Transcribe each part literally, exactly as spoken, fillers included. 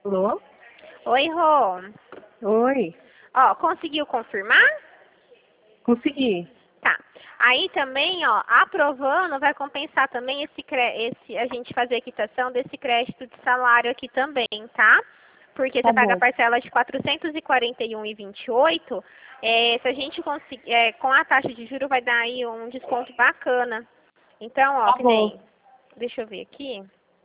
Alô? Oi, Rô. Oi, Ó, conseguiu confirmar? consegui. Tá. Aí também, ó, aprovando, vai compensar também esse, cre- esse a gente fazer a quitação desse crédito de salário aqui também, tá? Porque Tá você paga a bom. parcela de quatrocentos e quarenta e um reais e vinte e oito, é, se a gente conseguir, é, com a taxa de juros vai dar aí um desconto bacana. Então, ó, Tá que bom. nem, deixa eu ver aqui.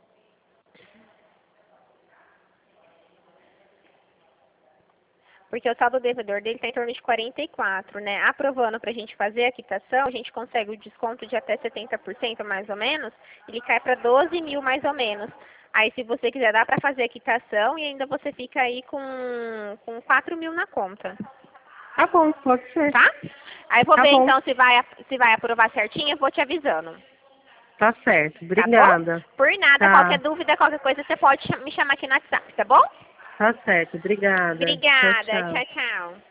Porque o saldo devedor dele está em torno de quarenta e quatro, né? Aprovando para a gente fazer a quitação, a gente consegue o desconto de até setenta por cento mais ou menos, ele cai para doze mil mais ou menos. Aí se você quiser, dá para fazer a quitação e ainda você fica aí com, com quatro mil na conta, Tá bom, pode ser. tá? Aí eu vou Tá ver bom. então se vai, se vai aprovar certinho, eu vou te avisando, Tá certo. tá bom? Obrigada. Por nada, qualquer Tá. dúvida, qualquer coisa, você pode me chamar aqui no WhatsApp, tá bom? Tá certo. Obrigada. Tchau, Obrigada, tchau. tchau, tchau.